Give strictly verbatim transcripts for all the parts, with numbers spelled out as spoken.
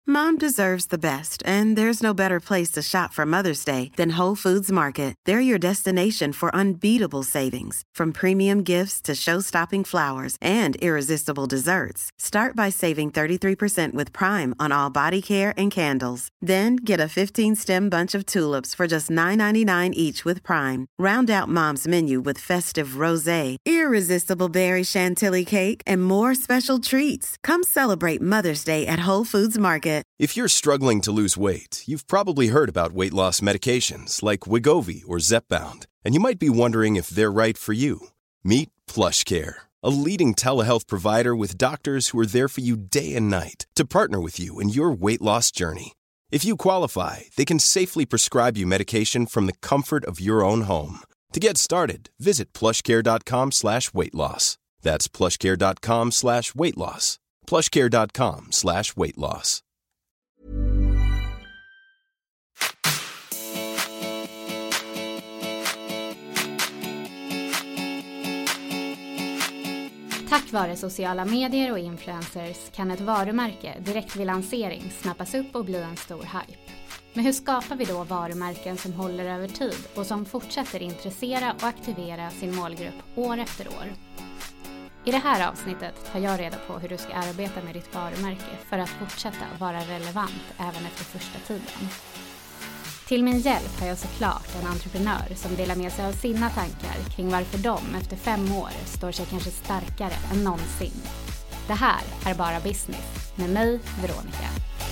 Mom deserves the best, and there's no better place to shop for Mother's Day than Whole Foods Market. They're your destination for unbeatable savings, from premium gifts to show-stopping flowers and irresistible desserts. Start by saving thirty-three percent with Prime on all body care and candles. Then get a fifteen-stem bunch of tulips for just nine ninety-nine each with Prime. Round out Mom's menu with festive rosé, irresistible berry chantilly cake, and more special treats. Come celebrate Mother's Day at Whole Foods Market. If you're struggling to lose weight, you've probably heard about weight loss medications like Wegovy or Zepbound, and you might be wondering if they're right for you. Meet PlushCare, a leading telehealth provider with doctors who are there for you day and night to partner with you in your weight loss journey. If you qualify, they can safely prescribe you medication from the comfort of your own home. To get started, visit plushcare.com slash weight loss. That's plushcare.com slash weight loss. plushcare.com slash weight loss. Tack vare sociala medier och influencers kan ett varumärke direkt vid lansering snappas upp och bli en stor hype. Men hur skapar vi då varumärken som håller över tid och som fortsätter intressera och aktivera sin målgrupp år efter år? I det här avsnittet tar jag reda på hur du ska arbeta med ditt varumärke för att fortsätta vara relevant även efter första tiden. Till min hjälp har jag såklart en entreprenör som delar med sig av sina tankar kring varför de efter fem år står sig kanske starkare än någonsin. Det här är Bara Business med mig, Veronica.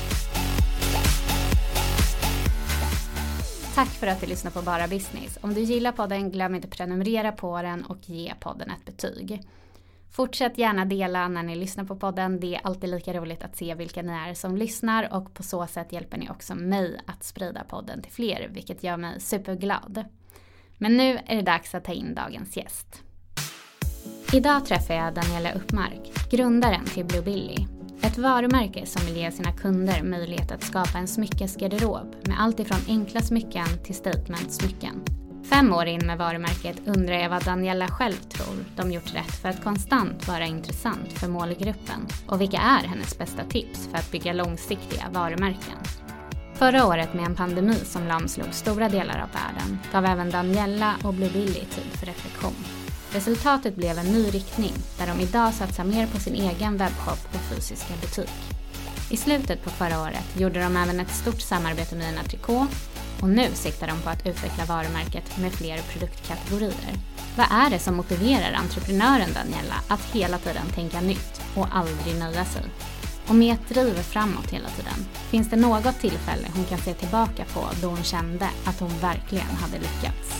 Tack för att du lyssnar på Bara Business. Om du gillar podden, glöm inte att prenumerera på den och ge podden ett betyg. Fortsätt gärna dela när ni lyssnar på podden. Det är alltid lika roligt att se vilka ni är som lyssnar och på så sätt hjälper ni också mig att sprida podden till fler, vilket gör mig superglad. Men nu är det dags att ta in dagens gäst. Idag träffar jag Daniela Uppmark, grundaren till Blue Billy. Ett varumärke som vill ge sina kunder möjlighet att skapa en smyckesgarderob med allt ifrån enkla smycken till statement-smycken. Fem år in med varumärket undrar jag vad Daniela själv tror de gjort rätt för att konstant vara intressant för målgruppen och vilka är hennes bästa tips för att bygga långsiktiga varumärken. Förra året med en pandemi som lamslog stora delar av världen gav även Daniela och Blue Billy tid för reflektion. Resultatet blev en ny riktning där de idag satsar mer på sin egen webbshop och fysiska butik. I slutet på förra året gjorde de även ett stort samarbete med Nina Tricot och nu siktar de på att utveckla varumärket med fler produktkategorier. Vad är det som motiverar entreprenören Daniela att hela tiden tänka nytt och aldrig nöja sig? Och med ett driv framåt hela tiden, finns det något tillfälle hon kan se tillbaka på då hon kände att hon verkligen hade lyckats?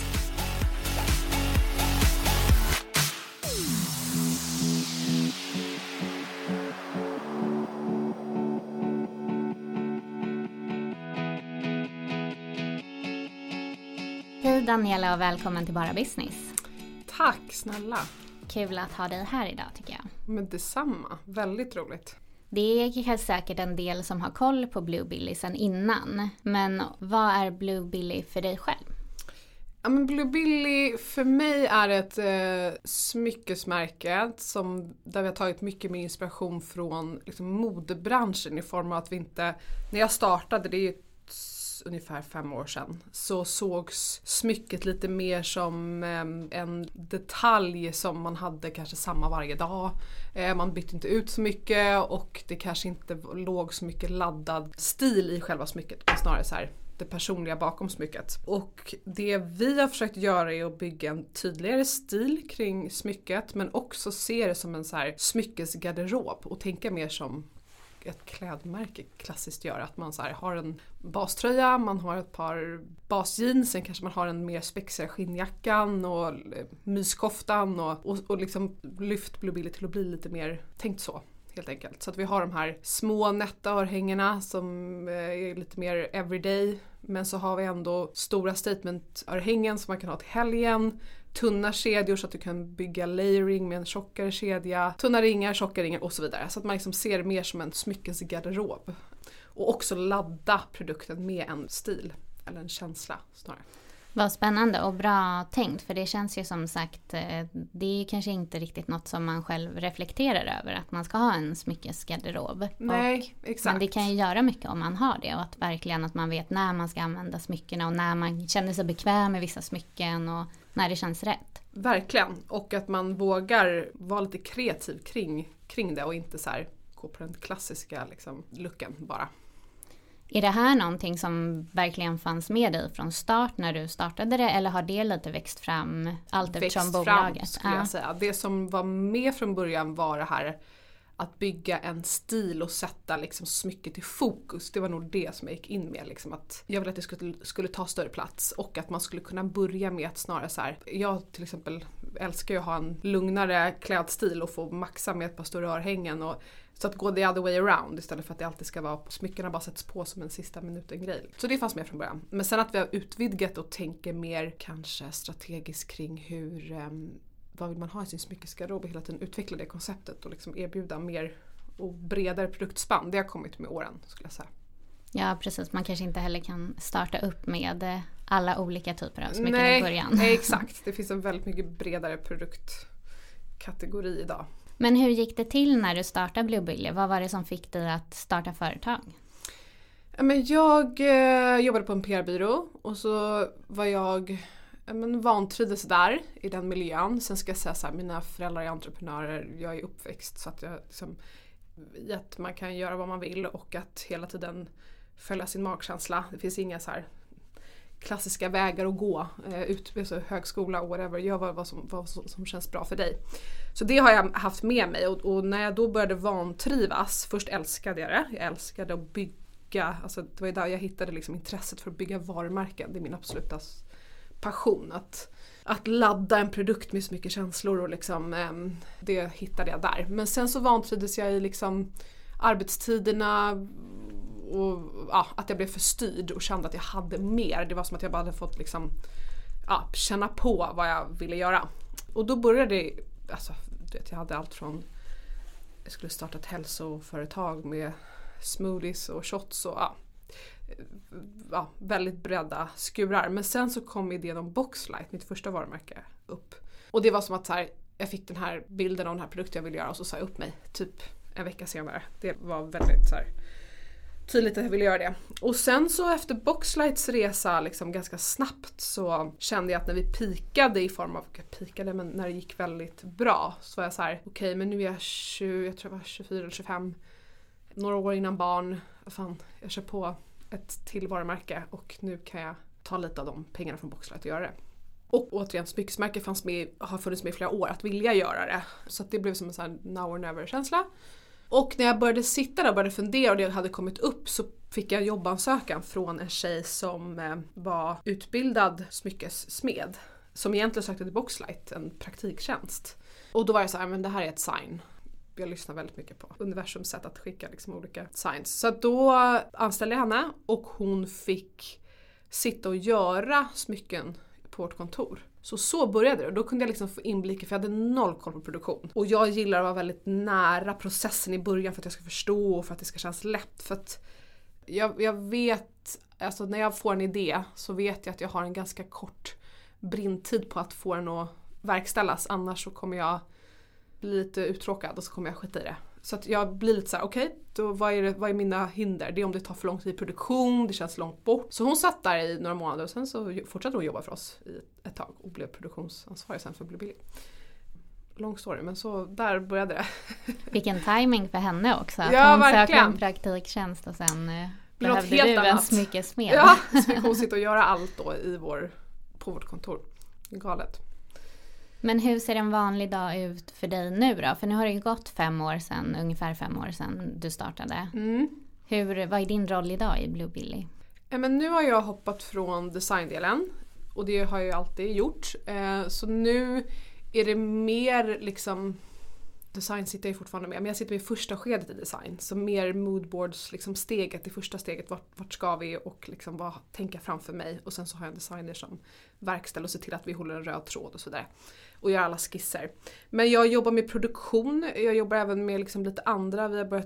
Hej Daniela och välkommen till Bara Business. Tack snälla. Kul att ha dig här idag tycker jag. Men detsamma, väldigt roligt. Det är säkert en del som har koll på Blue Billy sedan innan. Men vad är Blue Billy för dig själv? Ja, men Blue Billy för mig är ett eh, smyckesmärke som, där vi har tagit mycket mer inspiration från liksom, modebranschen i form av att vi inte, när jag startade, det är ungefär fem år sedan, så sågs smycket lite mer som eh, en detalj som man hade kanske samma varje dag. Eh, man bytte inte ut så mycket och det kanske inte låg så mycket laddad stil i själva smycket, men snarare så här det personliga bakom smycket. Och det vi har försökt göra är att bygga en tydligare stil kring smycket, men också se det som en så här smyckesgarderob och tänka mer som ett klädmärke klassiskt gör, att man så här har en baströja, man har ett par basjeans, sen kanske man har en mer spexiga skinnjackan och myskoftan och, och, och liksom lyft Blue Billy till att bli lite mer tänkt så helt enkelt. Så att vi har de här små nätta örhängena som är lite mer everyday, men så har vi ändå stora statement-örhängen som man kan ha till helgen. Tunna kedjor så att du kan bygga layering med en tjockare kedja. Tunna ringar, tjocka ringar och så vidare. Så att man liksom ser det mer som en smyckesgarderob. Och också ladda produkten med en stil eller en känsla snarare. Vad spännande och bra tänkt, för det känns ju som sagt, det är kanske inte riktigt något som man själv reflekterar över, att man ska ha en smyckesgarderob. Nej, och, exakt. Men det kan ju göra mycket om man har det, och att verkligen att man vet när man ska använda smyckena och när man känner sig bekväm med vissa smycken och när det känns rätt. Verkligen, och att man vågar vara lite kreativ kring, kring det och inte så här gå på den klassiska liksom, looken bara. Är det här någonting som verkligen fanns med dig från start när du startade det, eller har det lite växt fram allt eftersom bolaget? Växt fram skulle jag säga. Det som var med från början var det här att bygga en stil och sätta liksom smycket i fokus. Det var nog det som jag gick in med. Liksom att jag ville att det skulle, skulle ta större plats och att man skulle kunna börja med att snarare så här. Jag till exempel älskar ju att ha en lugnare klädstil och få maxa med ett par större örhängen. Och, så att gå the other way around istället för att det alltid ska vara smyckena bara sätts på som en sista minuten grej. Så det fanns med från början. Men sen att vi har utvidgat och tänker mer kanske strategiskt kring hur... Um, vad vill man ha i sin smyckesgarderob och hela tiden utveckla det konceptet och liksom erbjuda mer och bredare produktspann. Det har kommit med åren skulle jag säga. Ja precis, man kanske inte heller kan starta upp med alla olika typer av smycken nej, i början. Nej, exakt. Det finns en väldigt mycket bredare produktkategori idag. Men hur gick det till när du startade Blue Billy? Vad var det som fick dig att starta företag? Men jag eh, jobbade på en P R-byrå och så var jag... Men vantrivdes där i den miljön. Sen ska jag säga så här, mina föräldrar är entreprenörer. Jag är uppväxt så att jag liksom, att man kan göra vad man vill och att hela tiden följa sin magkänsla. Det finns inga så här klassiska vägar att gå eh, ut med så högskola och whatever. Gör vad, vad, som, vad som känns bra för dig. Så det har jag haft med mig och, och när jag då började vantrivas, först älskade jag det. Jag älskade att bygga, alltså det var där jag hittade liksom intresset för att bygga varumärken. Det är min absoluta passion, att, att ladda en produkt med så mycket känslor och liksom, eh, det hittade jag där. Men sen så vantrivdes jag i liksom arbetstiderna och ja, att jag blev förstyrd och kände att jag hade mer. Det var som att jag bara hade fått liksom, ja, känna på vad jag ville göra. Och då började det, alltså, vet, jag hade allt från, jag skulle starta ett hälsoföretag med smoothies och shots och ja, ja, väldigt bredda skurar. Men sen så kom idén om Boxlight, mitt första varumärke, upp. Och det var som att så här, jag fick den här bilden av den här produkten jag ville göra och så sa jag upp mig typ en vecka senare. Det var väldigt så här, tydligt att jag ville göra det. Och sen så efter Boxlights resa liksom ganska snabbt så kände jag att när vi pikade i form av, jag pikade men när det gick väldigt bra så var jag så här, okej okay, men nu är jag tjugo, jag tror jag var tjugofyra eller tjugofem, några år innan barn, fan, jag kör på ett till varumärke och nu kan jag ta lite av de pengarna från Boxlight och göra det. Och återigen, smyckesmärke fanns med, har funnits med i flera år att vilja göra det. Så att det blev som en sån här now or never känsla. Och när jag började sitta där och började fundera och det hade kommit upp så fick jag jobbansökan från en tjej som eh, var utbildad smyckessmed. Som egentligen sökte till Boxlight, en praktiktjänst. Och då var jag så här, men det här är ett sign. Jag lyssnar väldigt mycket på universums sätt att skicka liksom olika signs. Så då anställde jag henne och hon fick sitta och göra smycken på vårt kontor. Så så började det och då kunde jag liksom få inblick för jag hade noll koll på produktion. Och jag gillar att vara väldigt nära processen i början för att jag ska förstå och för att det ska kännas lätt. För att jag, jag vet, alltså när jag får en idé så vet jag att jag har en ganska kort brintid på att få den att verkställas. Annars så kommer jag bli lite uttråkad och så kommer jag skita i det. Så att jag blir lite så här, okej, okay, då vad är, det, vad är mina hinder? Det är om det tar för lång tid i produktion, det känns långt bort. Så hon satt där i några månader och sen så fortsatte hon jobba för oss i ett tag och blev produktionsansvarig sen för Blue Billy. Lång story, men så där började det. Vilken timing för henne också. Att ja, hon verkligen. sökte en praktiktjänst och sen eh, behövde helt du annat. En smyckesmed. Ja, så fick hon sitta och göra allt då i vår, på vårt kontor. Galet. Men hur ser en vanlig dag ut för dig nu då? För nu har det ju gått fem år sedan, ungefär fem år sedan du startade. Mm. Hur, vad är din roll idag i Blue Billy? Ja, men nu har jag hoppat från designdelen och det har jag alltid gjort. Eh, så nu är det mer liksom, design sitter jag fortfarande med, men jag sitter med i första skedet i design. Så mer moodboards, liksom steget, i första steget, vart, vart ska vi och liksom vad tänker framför mig. Och sen så har jag en designer som verkställer och ser till att vi håller en röd tråd och sådär. Och gör alla skisser. Men jag jobbar med produktion, jag jobbar även med liksom lite andra, vi har börjat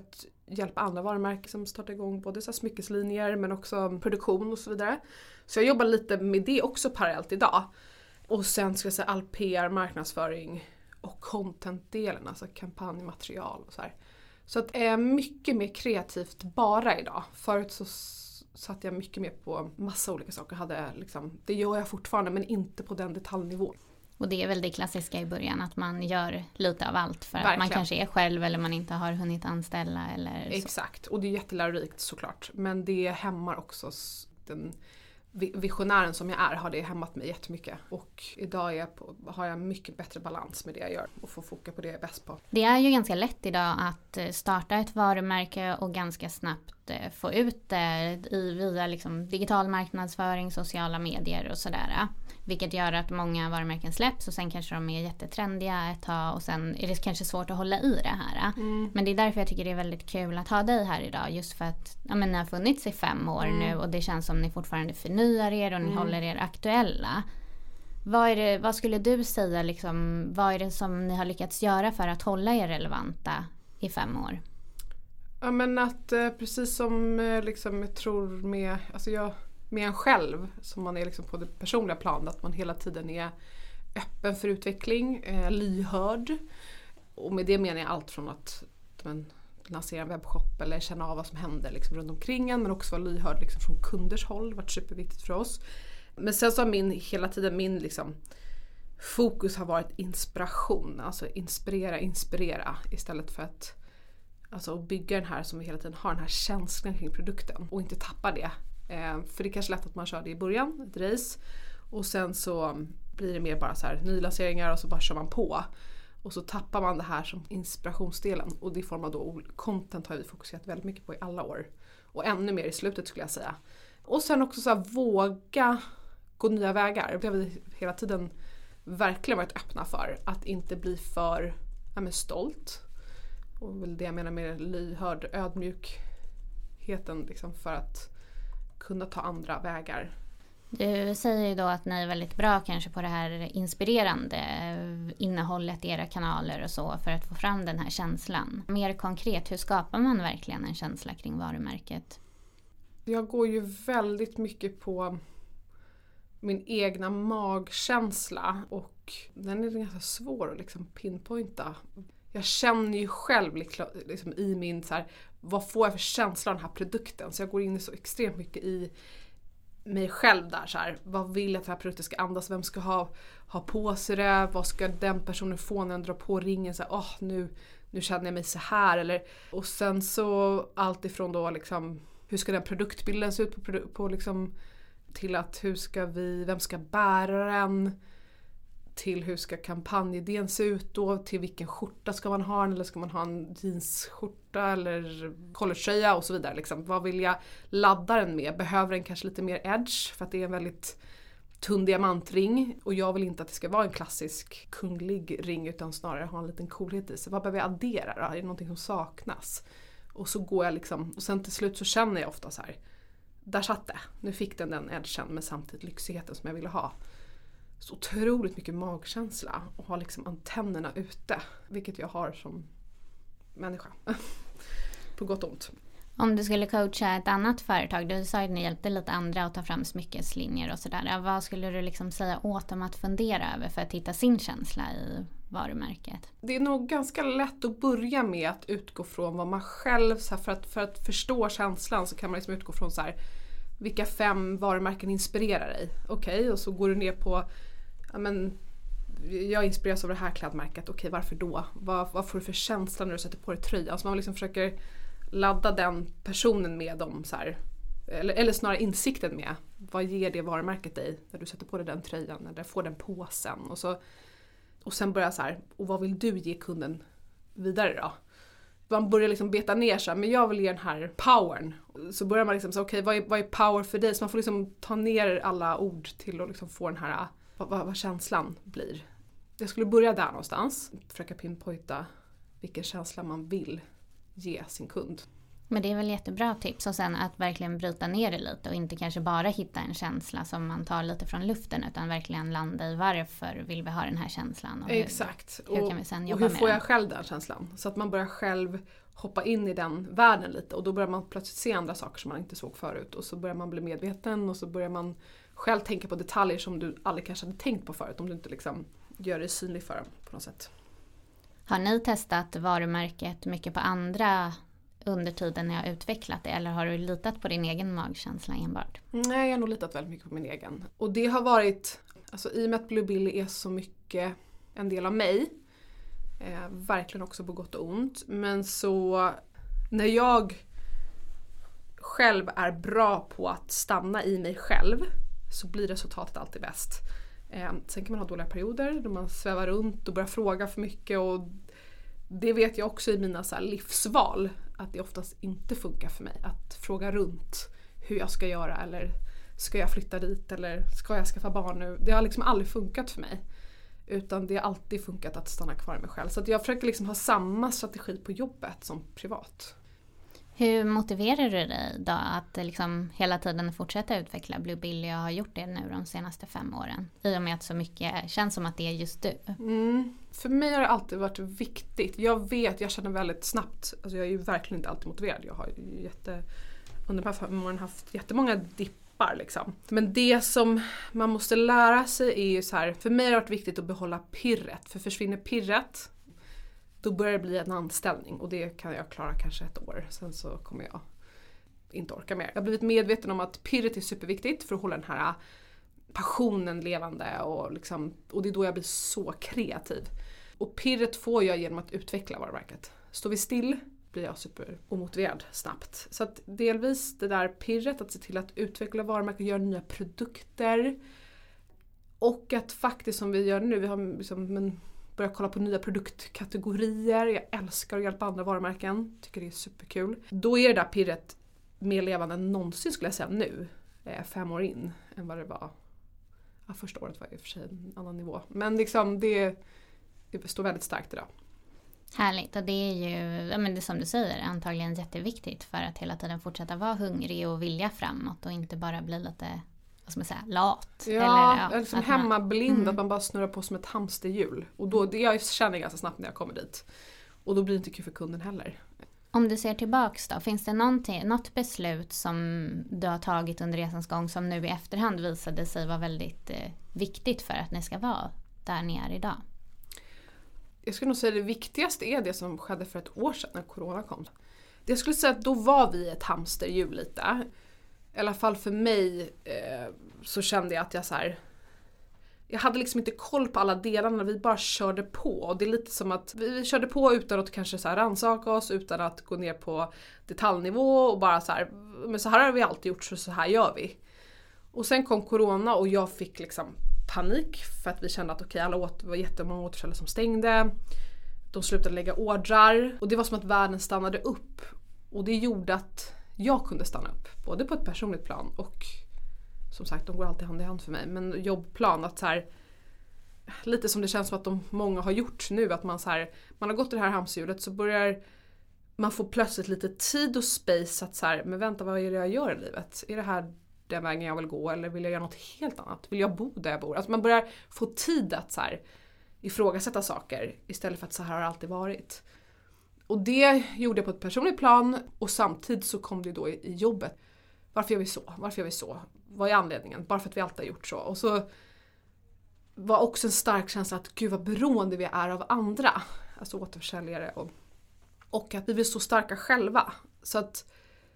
hjälpa andra varumärken som startar igång både så här smyckeslinjer men också produktion och så vidare. Så jag jobbar lite med det också parallellt idag. Och sen ska jag säga all P R, marknadsföring och content-delen, alltså kampanjmaterial och så här. Så att det är mycket mer kreativt bara idag. Förut så satt jag mycket mer på massa olika saker. Hade liksom, det gör jag fortfarande men inte på den detaljnivån. Och det är väl det klassiska i början, att man gör lite av allt för Verkligen. att man kanske är själv eller man inte har hunnit anställa eller så. Exakt, och det är jättelärorikt såklart. Men det hämmar också den visionären som jag är, har det hämmat mig jättemycket. Och idag är jag på, har jag mycket bättre balans med det jag gör och får foka på det jag är bäst på. Det är ju ganska lätt idag att starta ett varumärke och ganska snabbt få ut det i, via liksom digital marknadsföring, sociala medier och sådär. Vilket gör att många varumärken släpps och sen kanske de är jättetrendiga ett tag och sen är det kanske svårt att hålla i det här. Mm. Men det är därför jag tycker det är väldigt kul att ha dig här idag. Just för att ja, men ni har funnits i fem år mm. nu och det känns som ni fortfarande förnyar er och ni mm. håller er aktuella. Vad, är det, vad skulle du säga, liksom, vad är det som ni har lyckats göra för att hålla er relevanta i fem år? Ja men att eh, precis som eh, liksom, jag tror med, alltså jag, med en själv som man är liksom på det personliga planet, att man hela tiden är öppen för utveckling, eh, lyhörd. Och med det menar jag allt från att men, lansera en webbshop eller känna av vad som händer liksom, runt omkring en, men också vara lyhörd liksom, från kunders håll. Det har varit superviktigt för oss. Men sen så har min, hela tiden min liksom, fokus har varit inspiration. Alltså inspirera, inspirera istället för att alltså, bygga den här som vi hela tiden har, den här känslan kring produkten och inte tappa det. Eh, för det är kanske lätt att man kör det i början, ett race, och sen så blir det mer bara så här nylanseringar och så bara kör man på. Och så tappar man det här som inspirationsdelen, och det i form av då content har vi fokuserat väldigt mycket på i alla år. Och ännu mer i slutet skulle jag säga. Och sen också så här, våga gå nya vägar. Det har vi hela tiden verkligen varit öppna för. Att inte bli för ja, men stolt. Och väl det jag menar med lyhörd, ödmjukheten liksom, för att kunna ta andra vägar. Du säger ju då att ni är väldigt bra kanske på det här inspirerande innehållet i era kanaler och så för att få fram den här känslan. Mer konkret, hur skapar man verkligen en känsla kring varumärket? Jag går ju väldigt mycket på min egna magkänsla och den är ganska svår att liksom pinpointa. Jag känner ju själv liksom i min så här, vad får jag för känsla av den här produkten? Så jag går in så extremt mycket i mig själv där så här, vad vill jag att den här produkten ska andas, vem ska ha, ha på sig det, vad ska den personen få när den drar på ringen, så här, åh, nu, nu känner jag mig så här, eller, och sen så allt ifrån då liksom, hur ska den produktbilden se ut på, på liksom, till att hur ska vi, vem ska bära den, till hur ska kampanjidén se ut då, till vilken skjorta ska man ha, eller ska man ha en jeansskjorta eller collegetröja och så vidare. Liksom. Vad vill jag ladda den med? Behöver den kanske lite mer edge för att det är en väldigt tunn diamantring, och jag vill inte att det ska vara en klassisk kunglig ring utan snarare ha en liten coolhet i. Så vad behöver jag addera då? Är det någonting som saknas? Och så går jag liksom, och sen till slut så känner jag ofta så här, där satt det. Nu fick den den edgen men samtidigt lyxigheten som jag ville ha. Så otroligt mycket magkänsla och ha liksom antennerna ute, vilket jag har som människa. På gott och ont. Om du skulle coacha ett annat företag, du sa att ni hjälpte lite andra att ta fram smyckeslinjer och sådär. Vad skulle du liksom säga åt dem att fundera över för att hitta sin känsla i varumärket? Det är nog ganska lätt att börja med att utgå från vad man själv, så här, för, att, för att förstå känslan så kan man liksom utgå från så här, vilka fem varumärken inspirerar dig? Okej, okay, och så går du ner på, ja men, jag inspireras av det här klädmärket, okej, okay, varför då? Vad, vad får du för känsla när du sätter på dig tröjan? Alltså man liksom försöker ladda den personen med dem så här, eller, eller snarare insikten med, vad ger det varumärket dig när du sätter på dig den tröjan eller får den påsen, och så och sen börjar så här, och vad vill du ge kunden vidare då? Man börjar liksom beta ner sig, men jag vill ge den här powern. Så börjar man liksom säga, okej, okay, vad, vad är power för dig? Så man får liksom ta ner alla ord till att liksom få den här, vad, vad, vad känslan blir. Jag skulle börja där någonstans. Försöka pinpointa vilken känsla man vill ge sin kund. Men det är väl jättebra tips. Och sen att verkligen bryta ner det lite och inte kanske bara hitta en känsla som man tar lite från luften, utan verkligen landa i varför vill vi ha den här känslan. Och hur, Exakt. Hur och, kan vi sen och jobba hur med får den? jag själv den känslan? Så att man börjar själv hoppa in i den världen lite. Och då börjar man plötsligt se andra saker som man inte såg förut. Och så börjar man bli medveten och så börjar man själv tänka på detaljer som du aldrig kanske hade tänkt på förut. Om du inte liksom gör det synligt för dem på något sätt. Har ni testat varumärket mycket på andra under tiden ni har utvecklat det? Eller har du litat på din egen magkänsla enbart? Nej, jag har nog litat väldigt mycket på min egen. Och det har varit, alltså i och med att Blue Billy är så mycket en del av mig. Eh, verkligen också på gott och ont. Men så när jag själv är bra på att stanna i mig själv så blir resultatet alltid bäst. Eh, sen kan man ha dåliga perioder då man svävar runt och börjar fråga för mycket. Och det vet jag också i mina så här livsval att det oftast inte funkar för mig. Att fråga runt hur jag ska göra eller ska jag flytta dit eller ska jag skaffa barn nu. Det har liksom aldrig funkat för mig. Utan det har alltid funkat att stanna kvar i mig själv. Så att jag försöker liksom ha samma strategi på jobbet som privat. Hur motiverar du dig då att liksom hela tiden fortsätta utveckla Blue Billy och ha gjort det nu de senaste fem åren? I och med att så mycket känns som att det är just du. Mm. För mig har det alltid varit viktigt. Jag vet, jag känner väldigt snabbt. Alltså jag är ju verkligen inte alltid motiverad. Jag har ju jätte, under de här fem åren haft jättemånga dippar liksom. Men det som man måste lära sig är ju så här. För mig har det varit viktigt att behålla pirret. För försvinner pirret, då börjar det bli en anställning. Och det kan jag klara kanske ett år. Sen så kommer jag inte orka mer. Jag har blivit medveten om att pirret är superviktigt för att hålla den här passionen levande. Och, liksom, och det är då jag blir så kreativ. Och pirret får jag genom att utveckla varumärket. Står vi still blir jag super omotiverad snabbt. Så att delvis det där pirret, att se till att utveckla varumärket och göra nya produkter. Och att faktiskt som vi gör nu, vi har liksom en börja kolla på nya produktkategorier. Jag älskar att hjälpa andra varumärken. Tycker det är superkul. Då är det där pirret mer levande än någonsin skulle jag säga nu. Fem år in än vad det var. Ja, första året var i och för sig en annan nivå. Men liksom det, det står väldigt starkt idag. Härligt, och det är ju, ja, men det som du säger, antagligen jätteviktigt för att hela tiden fortsätta vara hungrig och vilja framåt och inte bara bli lite, vad ska man säga, lat. Ja, eller, ja, eller som hemmablind, mm. att man bara snurrar på som ett hamsterhjul. Och då, det jag känner ganska snabbt när jag kommer dit. Och då blir det inte kul för kunden heller. Om du ser tillbaks då, finns det något beslut som du har tagit under resans gång som nu i efterhand visade sig vara väldigt eh, viktigt för att ni ska vara där ni är idag? Jag skulle nog säga det viktigaste är det som skedde för ett år sedan när corona kom. Jag skulle säga att då var vi ett hamsterhjul lite. I alla fall för mig eh, så kände jag att jag så här, jag hade liksom inte koll på alla delarna, vi bara körde på. Och det är lite som att vi, vi körde på utan att kanske så här rannsaka oss, utan att gå ner på detaljnivå och bara så här, men så här har vi alltid gjort så så här gör vi. Och sen kom corona och jag fick liksom panik för att vi kände att okej, okay, alla åt, det var jättemånga återförsäljare som stängde. De slutade lägga ordrar och det var som att världen stannade upp. Och det gjorde att jag kunde stanna upp, både på ett personligt plan och som sagt, de går alltid hand i hand för mig, men jobbplan, att så här, lite som det känns som att de många har gjort nu, att man så här, man har gått i det här hamsterhjulet så börjar man få plötsligt lite tid och space att så här, men vänta, vad är det jag gör i livet? Är det här den vägen jag vill gå eller vill jag göra något helt annat? Vill jag bo där jag bor? Alltså man börjar få tid att så här, ifrågasätta saker istället för att så här har det alltid varit. Och det gjorde jag på ett personligt plan och samtidigt så kom det då i, i jobbet. Varför gör vi så? Varför gör vi så? Vad är anledningen? Bara för att vi alltid har gjort så. Och så var också en stark känsla att gud vad beroende vi är av andra. Alltså återförsäljare. Och, och att vi vill stå starka själva. Så att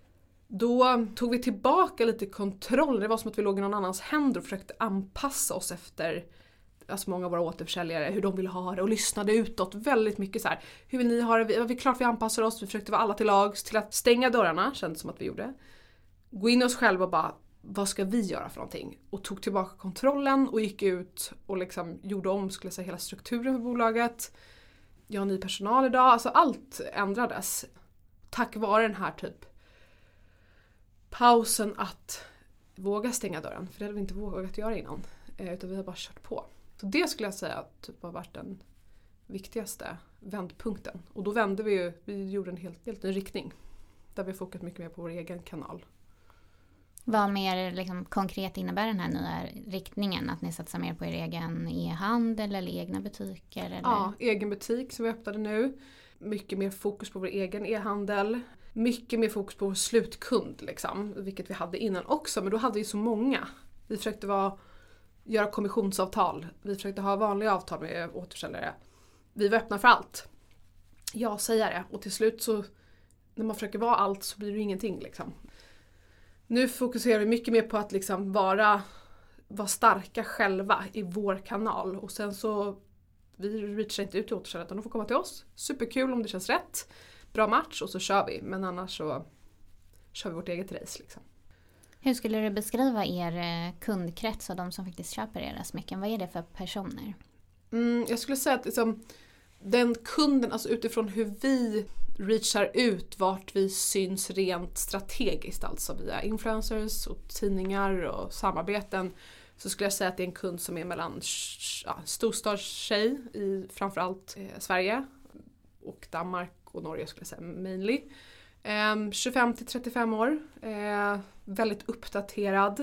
då tog vi tillbaka lite kontroll. Det var som att vi låg i någon annans händer och försökte anpassa oss efter alltså många av våra återförsäljare, hur de ville ha det och lyssnade utåt väldigt mycket så här. Hur vill ni ha det? Vi, vi klart vi anpassar oss. Vi försökte vara alla till lags till att stänga dörrarna, kändes som att vi gjorde. Gå in i oss själva och bara, vad ska vi göra för någonting? Och tog tillbaka kontrollen och gick ut och liksom gjorde om, skulle jag säga, hela strukturen för bolaget. Jag har ny personal idag, alltså allt ändrades. Tack vare den här typ pausen att våga stänga dörren, för det hade vi inte vågat göra innan, utan vi har bara kört på. Så det skulle jag säga typ har varit den viktigaste vändpunkten. Och då vände vi ju, vi gjorde en helt, helt ny riktning. Där vi fokat mycket mer på vår egen kanal. Vad mer liksom, konkret innebär den här nya riktningen? Att ni satsar mer på er egen e-handel eller egna butiker? Eller? Ja, egen butik som vi öppnade nu. Mycket mer fokus på vår egen e-handel. Mycket mer fokus på vår slutkund, liksom, vilket vi hade innan också. Men då hade vi så många. Vi försökte vara, göra kommissionsavtal. Vi försökte ha vanliga avtal med återförsäljare. Vi var öppna för allt. Ja, säger det. Och till slut så, när man försöker vara allt så blir det ingenting. Liksom. Nu fokuserar vi mycket mer på att liksom vara, vara starka själva i vår kanal. Och sen så, vi reachar inte ut till återförsäljare utan de får komma till oss. Superkul om det känns rätt. Bra match och så kör vi. Men annars så kör vi vårt eget race. Liksom. Hur skulle du beskriva er kundkrets och de som faktiskt köper era smycken? Vad är det för personer? Mm, jag skulle säga att liksom, den kunden, alltså utifrån hur vi reachar ut vart vi syns rent strategiskt, alltså via influencers och tidningar och samarbeten, så skulle jag säga att det är en kund som är mellan ja, storstadstjej i framförallt eh, Sverige och Danmark och Norge skulle jag säga mainly. Eh, tjugofem till trettiofem år, eh, väldigt uppdaterad,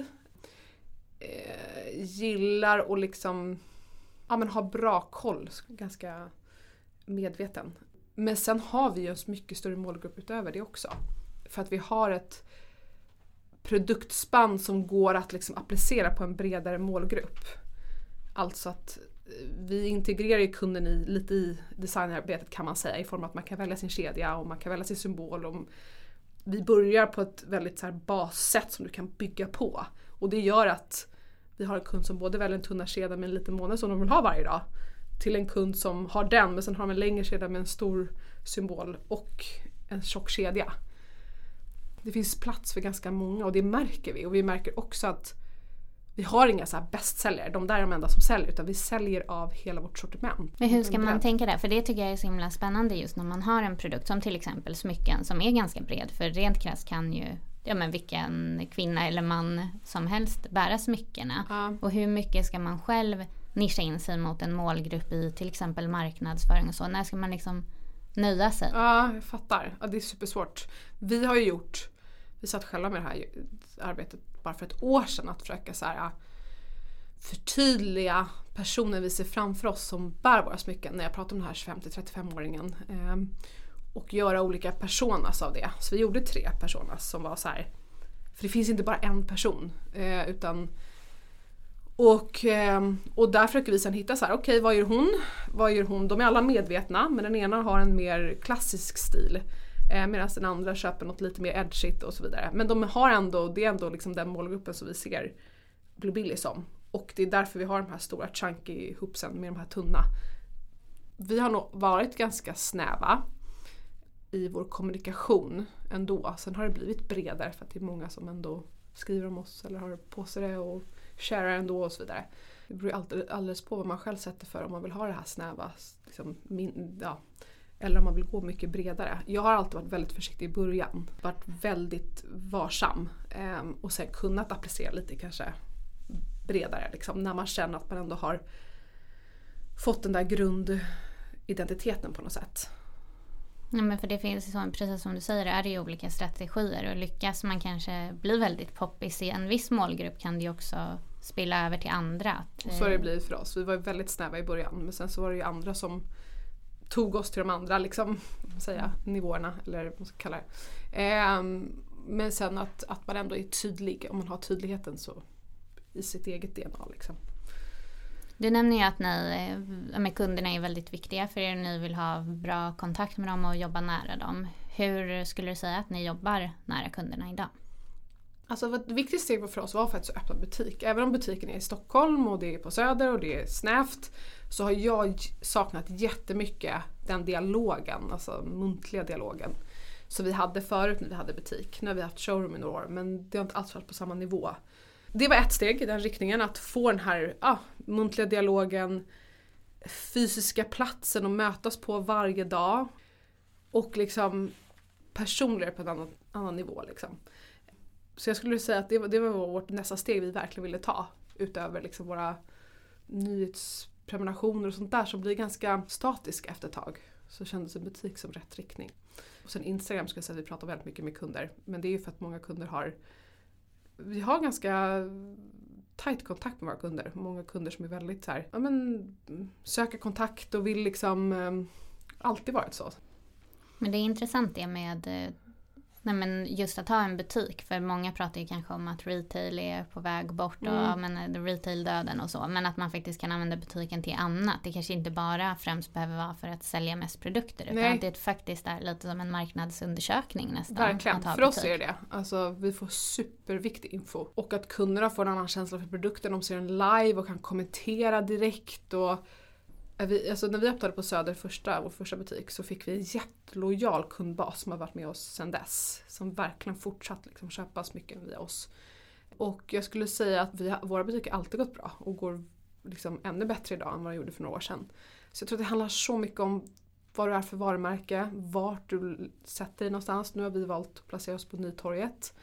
eh, gillar och liksom ja, men ha bra koll, ganska medveten. Men sen har vi ju en mycket större målgrupp utöver det också. För att vi har ett produktspann som går att liksom applicera på en bredare målgrupp. Alltså att vi integrerar ju kunden i, lite i designarbetet kan man säga, i form av att man kan välja sin kedja och man kan välja sin symbol. Och vi börjar på ett väldigt så här bassätt som du kan bygga på. Och det gör att vi har en kund som både väljer en tunna kedja med en liten måne som de vill ha varje dag, till en kund som har den men sen har de en längre kedja med en stor symbol och en tjock kedja. Det finns plats för ganska många och det märker vi. Och vi märker också att vi har inga så här bästsäljare, de där är de enda som säljer, utan vi säljer av hela vårt sortiment. Men hur ska man tänka där? För det tycker jag är så himla spännande just när man har en produkt som till exempel smycken som är ganska bred. För rent krasst kan ju ja, men vilken kvinna eller man som helst bära smyckena. Ja. Och hur mycket ska man själv nischa in sig mot en målgrupp i till exempel marknadsföring och så? När ska man liksom nöja sig? Ja, jag fattar. Ja, det är supersvårt. Vi har ju gjort, vi satt själva med det här arbetet bara för ett år sedan att försöka så här, förtydliga personer vi ser framför oss som bär våra smycken när jag pratar om den här tjugofem till trettiofem-åringen. Ehm, och göra olika personas av det. Så vi gjorde tre personas som var så här, för det finns inte bara en person eh, utan och, eh, och där försöker vi sedan hitta så här, okej, okay, vad gör hon? Vad gör hon? De är alla medvetna, men den ena har en mer klassisk stil eh, medan den andra köper något lite mer edgigt och så vidare. Men de har ändå, det är ändå liksom den målgruppen som vi ser Blue Billy som. Och det är därför vi har de här stora chunky hoopsen med de här tunna. Vi har nog varit ganska snäva i vår kommunikation ändå. Sen har det blivit bredare för att det är många som ändå skriver om oss eller har på sig det och sharear ändå och så vidare. Det beror alltid, alldeles på vad man själv sätter för, om man vill ha det här snäva liksom, min, ja, eller om man vill gå mycket bredare. Jag har alltid varit väldigt försiktig i början. Varit väldigt varsam eh, och sen kunnat applicera lite kanske bredare liksom, när man känner att man ändå har fått den där grundidentiteten på något sätt. Ja, men för det finns, precis som du säger, är det ju olika strategier och lyckas man kanske bli väldigt poppis i en viss målgrupp kan det ju också spilla över till andra. Och så har det blivit för oss. Vi var väldigt snäva i början, men sen så var det ju andra som tog oss till de andra liksom, säga, nivåerna eller vad man ska kalla det. Eh, men sen att, att man ändå är tydlig, om man har tydligheten så i sitt eget D N A liksom. Du nämner ju att ni med kunderna är väldigt viktiga för er. Ni vill ha bra kontakt med dem och jobba nära dem. Hur skulle du säga att ni jobbar nära kunderna idag? Alltså ett viktigt steg för oss var faktiskt att öppna butik. Även om butiken är i Stockholm och det är på Söder och det är snävt, så har jag saknat jättemycket den dialogen, alltså muntliga dialogen. Så vi hade förut när vi hade butik. Nu har vi haft showroom i några år, men det har inte alls varit på samma nivå. Det var ett steg i den riktningen, att få den här ah, muntliga dialogen, fysiska platsen att mötas på varje dag och liksom personligare på en annan, annan nivå. Liksom. Så jag skulle säga att det var, det var vårt nästa steg vi verkligen ville ta utöver liksom våra nyhetsprenumerationer och sånt där som blir ganska statiska efter ett tag. Så kändes en butik som rätt riktning. Och sen Instagram ska jag säga att vi pratar väldigt mycket med kunder. Men det är ju för att många kunder har, vi har ganska tajt kontakt med våra kunder. Många kunder som är väldigt så här, ja men söker kontakt och vill liksom um, alltid varit så. Men det är intressant det med nej men just att ha en butik, för många pratar ju kanske om att retail är på väg bort och mm. ja, men retail-döden och så, men att man faktiskt kan använda butiken till annat. Det kanske inte bara främst behöver vara för att sälja mest produkter, utan Nej. att det faktiskt är lite som en marknadsundersökning nästan. Verkligen, för oss är det. Alltså, vi får superviktig info och att kunderna får en annan känsla för produkten, de ser en live och kan kommentera direkt. Och Vi, alltså när vi öppnade på Söder första, vår första butik, så fick vi en jättelojal kundbas som har varit med oss sedan dess. Som verkligen fortsatt liksom köpa smycken via oss. Och jag skulle säga att vi, våra butiker alltid gått bra och går liksom ännu bättre idag än vad de gjorde för några år sedan. Så jag tror att det handlar så mycket om vad du är för varumärke, vart du sätter dig någonstans. Nu har vi valt att placera oss på Nytorget.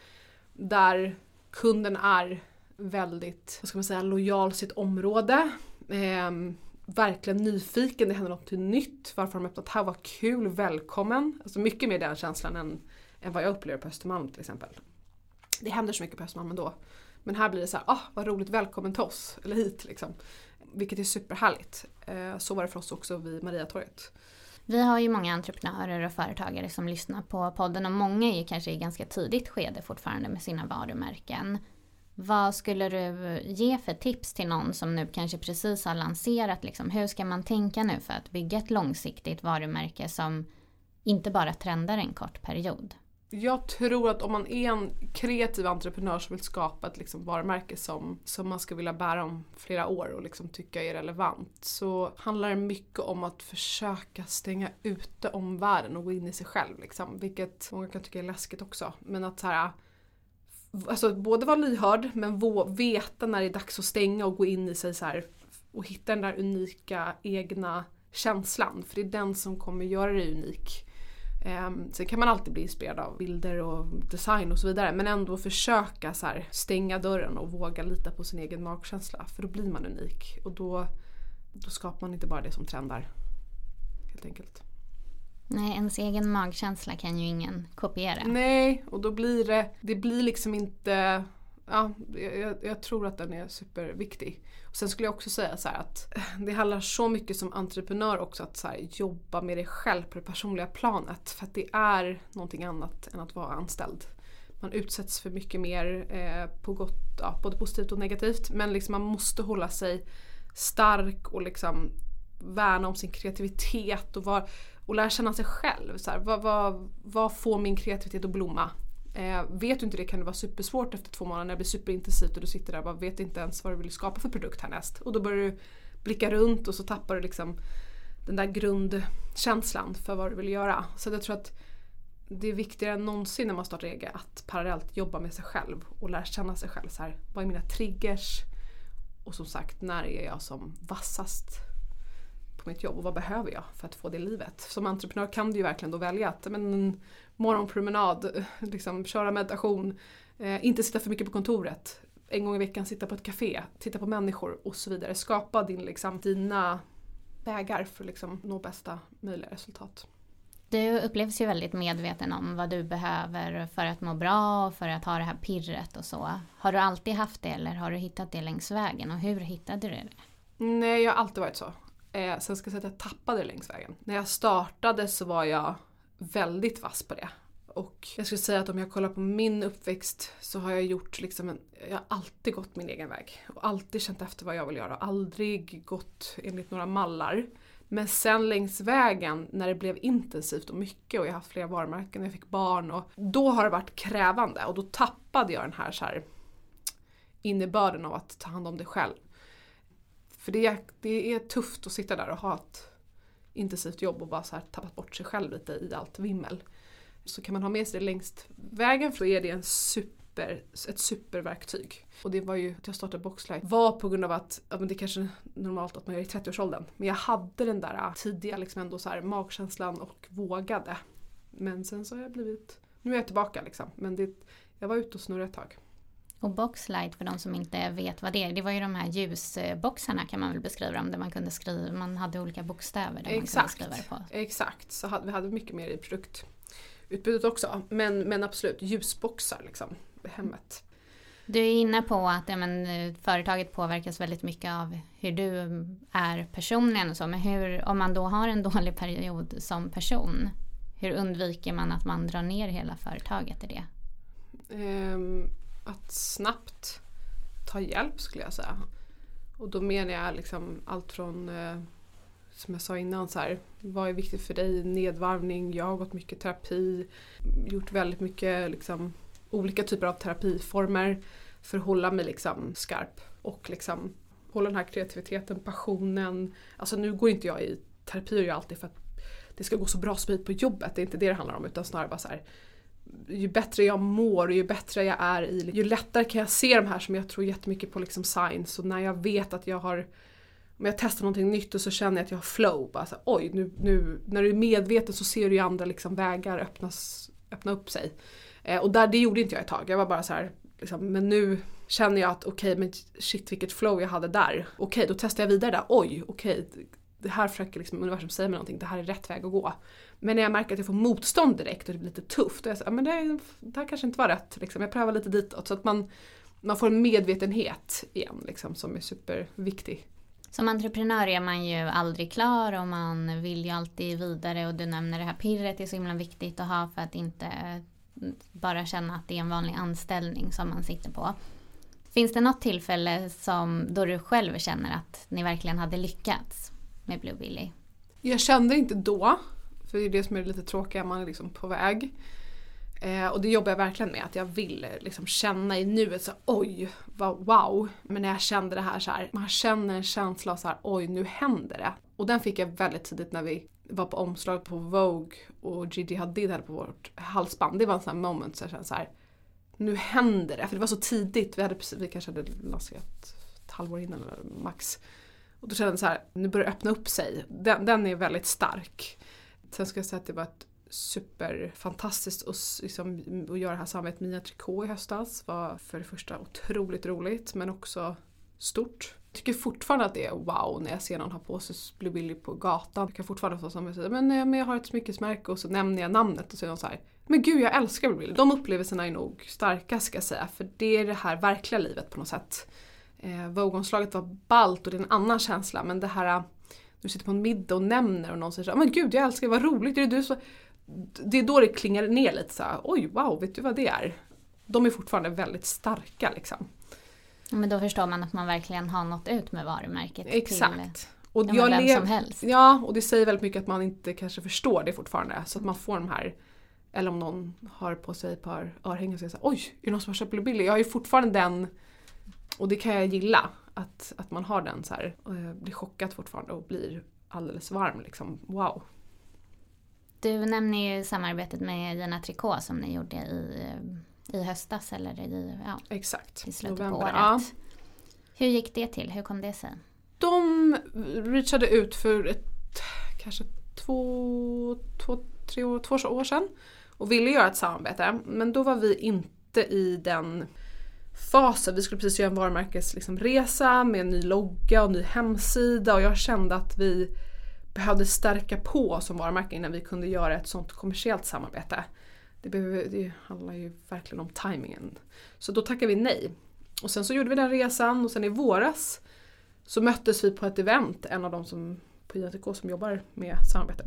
Där kunden är väldigt, vad ska man säga, lojal sitt område. Ehm, verkligen nyfiken, det händer något nytt, varför har de öppnat här, vad kul, välkommen. Alltså mycket mer den känslan än, än vad jag upplever på Östermalm till exempel. Det händer så mycket på Östermalm ändå. Men här blir det så här, ah, vad roligt, välkommen till oss, eller hit liksom. Vilket är superhärligt. Eh, så var det för oss också vid Mariatorget. Vi har ju många entreprenörer och företagare som lyssnar på podden, och många är ju kanske i ganska tidigt skede fortfarande med sina varumärken. Vad skulle du ge för tips till någon som nu kanske precis har lanserat? Liksom, hur ska man tänka nu för att bygga ett långsiktigt varumärke som inte bara trendar en kort period? Jag tror att om man är en kreativ entreprenör som vill skapa ett liksom varumärke som, som man ska vilja bära om flera år och liksom tycka är relevant, så handlar det mycket om att försöka stänga ute omvärlden och gå in i sig själv. Liksom, vilket många kan tycka är läskigt också. Men att så här, alltså både vara lyhörd men vå- veta när det är dags att stänga och gå in i sig så här, och hitta den där unika egna känslan. För det är den som kommer göra det unik. Um, sen kan man alltid bli inspirerad av bilder och design och så vidare, men ändå försöka så här, stänga dörren och våga lita på sin egen magkänsla, för då blir man unik och då, då skapar man inte bara det som trendar helt enkelt. Nej, ens egen magkänsla kan ju ingen kopiera. Nej, och då blir det, det blir liksom inte, ja, jag, jag tror att den är superviktig. Och sen skulle jag också säga så här att det handlar så mycket som entreprenör också att så här, jobba med dig själv på det personliga planet. För att det är någonting annat än att vara anställd. Man utsätts för mycket mer eh, på gott, ja, både positivt och negativt. Men liksom man måste hålla sig stark och liksom värna om sin kreativitet och, var, och lära känna sig själv. Så här, vad, vad, vad får min kreativitet att blomma? Eh, vet du inte det kan det vara supersvårt efter två månader när det blir superintensivt och du sitter där och bara vet inte ens vad du vill skapa för produkt härnäst. Och då börjar du blicka runt och så tappar du liksom den där grundkänslan för vad du vill göra. Så jag tror att det är viktigare än någonsin när man startar eget att parallellt jobba med sig själv och lära känna sig själv. Så här, vad är mina triggers? Och som sagt, när är jag som vassast på mitt jobb och vad behöver jag för att få det livet? Som entreprenör kan du ju verkligen då välja att men, en morgonpromenad, liksom, köra meditation, eh, inte sitta för mycket på kontoret, en gång i veckan sitta på ett café, titta på människor och så vidare. Skapa din, liksom, dina vägar för att liksom, nå bästa möjliga resultat. Du upplevs ju väldigt medveten om vad du behöver för att må bra och för att ha det här pirret och så. Har du alltid haft det eller har du hittat det längs vägen och hur hittade du det? Nej, jag har alltid varit så. Eh, sen ska jag säga att jag tappade det längs vägen. När jag startade så var jag väldigt vass på det. Och jag skulle säga att om jag kollar på min uppväxt så har jag gjort liksom en, jag har alltid gått min egen väg. Och alltid känt efter vad jag vill göra. Aldrig gått enligt några mallar. Men sen längs vägen när det blev intensivt och mycket och jag har haft flera varumärken, jag fick barn och då har det varit krävande och då tappade jag den här, så här innebörden av att ta hand om dig själv. För det är, det är tufft att sitta där och ha ett intensivt jobb och bara så här tappat bort sig själv lite i allt vimmel. Så kan man ha med sig det längst vägen så är det en super, ett superverktyg. Och det var ju att jag startade Boxlight var på grund av att, ja men det är kanske normalt att man är i trettioårsåldern. Men jag hade den där tidiga liksom ändå så här magkänslan och vågade. Men sen så har jag blivit, nu är jag tillbaka liksom. Men det, jag var ute och snurrade ett tag. Och Boxlight, för de som inte vet vad det är, det var ju de här ljusboxarna kan man väl beskriva dem, där man kunde skriva, man hade olika bokstäver där exakt, man kunde skriva det på. Exakt, så hade, vi hade mycket mer i produkt. utbudet också. Men, men absolut, ljusboxar liksom i hemmet. Du är inne på att ja, men, företaget påverkas väldigt mycket av hur du är personligen och så. Men hur, om man då har en dålig period som person, hur undviker man att man drar ner hela företaget i det? Um, att snabbt ta hjälp skulle jag säga. Och då menar jag liksom allt från, eh, som jag sa innan, så här, vad är viktigt för dig? Nedvarvning, jag har gått mycket terapi, gjort väldigt mycket liksom, olika typer av terapiformer för att hålla mig liksom, skarp och liksom, hålla den här kreativiteten, passionen. Alltså nu går inte jag i terapi och jag alltid för att det ska gå så bra som möjligt på jobbet, det är inte det det handlar om, utan snarare bara så här, ju bättre jag mår och ju bättre jag är i, ju lättare kan jag se de här som jag tror jättemycket på liksom signs. Och när jag vet att jag har, om jag testar någonting nytt och så känner jag att jag har flow, bara så här, oj, nu, nu, när du är medveten så ser du ju andra liksom vägar öppnas, öppna upp sig. Eh, och där, det gjorde inte jag ett tag, jag var bara så här, liksom, men nu känner jag att okej, okay, men shit vilket flow jag hade där. Okej, okay, då testar jag vidare där, oj, okej, okay, det här försöker liksom universum säga mig någonting, det här är rätt väg att gå. Men när jag märker att jag får motstånd direkt och det blir lite tufft, och jag säger, men det, det här kanske inte var rätt, liksom. Jag prövar lite ditåt så att man, man får en medvetenhet igen liksom, som är superviktig. Som entreprenör är man ju aldrig klar och man vill ju alltid vidare, och du nämner det här pirret är så himla viktigt att ha för att inte bara känna att det är en vanlig anställning som man sitter på. Finns det något tillfälle som då du själv känner att ni verkligen hade lyckats med Blue Billy? Jag kände inte då, för det är det som är lite tråkiga, man är liksom på väg. Eh, och det jobbar jag verkligen med, att jag vill liksom känna i nuet så oj, vad, wow. Men när jag kände det här så här, man känner en känsla av så här, oj, nu händer det. Och den fick jag väldigt tidigt när vi var på omslag på Vogue och Gigi Hadid hade på vårt halsband. Det var en sån här moment så jag kände så här, nu händer det. För det var så tidigt, vi, hade precis, vi kanske hade lanserat ett halvår innan eller max. Och då kände jag så här, nu börjar det öppna upp sig. Den, den är väldigt stark. Sen ska jag säga att det var ett superfantastiskt att, liksom, att göra det här samarbetet med Gina Tricot i höstas. Var för det första otroligt roligt, men också stort. Jag tycker fortfarande att det är wow när jag ser någon ha på sig Blue Billy på gatan. Jag kan fortfarande få som jag säger, men, men jag har ett smyckesmärke och så nämner jag namnet och så är de så här, men gud, jag älskar Blue Billy. De upplevelserna är nog starka, ska jag säga, för det är det här verkliga livet på något sätt. Eh, Vogue-omslaget var ballt och det är en annan känsla, men det här, du sitter på en middag och nämner och någon säger så, men gud, jag älskar, vad roligt, är det du så... Det är då det klingar ner lite så här, oj, wow, vet du vad det är? De är fortfarande väldigt starka liksom. Men då förstår man att man verkligen har nått ut med varumärket. Exakt. Till och jag jag vem lev... som helst. Ja, och det säger väldigt mycket att man inte kanske förstår det fortfarande. Så att man får de här, eller om någon har på sig ett par örhängen och säger så här, oj, är det någon som har köpt Blue Billy? Jag har ju fortfarande den, och det kan jag gilla, att, att man har den så här, och blir chockad fortfarande och blir alldeles varm liksom, wow. Du nämner ju samarbetet med Gina Tricot som ni gjorde i, i höstas eller i, ja, exakt. i slutet November, på året. Ja. Hur gick det till? Hur kom det sig? De reachade ut för ett, kanske två, två, tre år, två år sedan och ville göra ett samarbete. Men då var vi inte i den fasen. Vi skulle precis göra en varumärkesresa liksom, resa med en ny logga och ny hemsida, och jag kände att vi behövde stärka på som varumärke innan vi kunde göra ett sånt kommersiellt samarbete. Det, behöver, det handlar ju verkligen om timingen. Så då tackade vi nej. Och sen så gjorde vi den resan, och sen i våras så möttes vi på ett event, en av de som på Gina Tricot som jobbar med samarbete.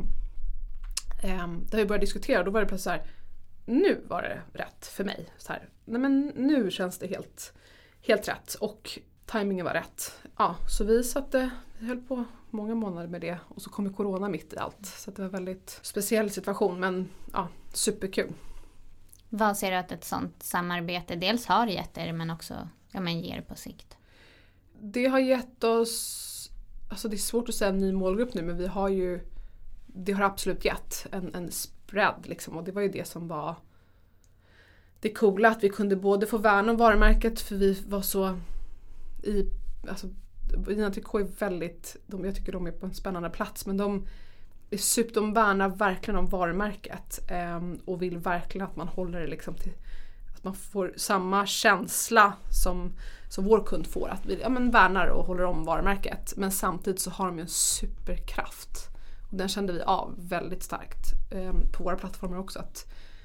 Um, där vi började diskutera, och då var det plötsligt så här, nu var det rätt för mig. Så här, nej men nu känns det helt, helt rätt, och timingen var rätt. Ja, så vi satte, vi höll på många månader med det, och så kom corona mitt i allt. Så det var en väldigt speciell situation, men ja, superkul. Vad ser du att ett sånt samarbete dels har gett er, men också ja, men ger på sikt? Det har gett oss, alltså det är svårt att säga en ny målgrupp nu, men vi har ju, det har absolut gett en, en spread liksom, och det var ju det som var det coola, att vi kunde både få värna om varumärket, för vi var så i, alltså Gina Tricot är väldigt, de, jag tycker de är på en spännande plats, men de är super, de värnar verkligen om varumärket eh, och vill verkligen att man håller det liksom till, att man får samma känsla som, som vår kund får, att vi ja, men värnar och håller om varumärket, men samtidigt så har de ju en superkraft, och den kände vi av väldigt starkt eh, på våra plattformar också, att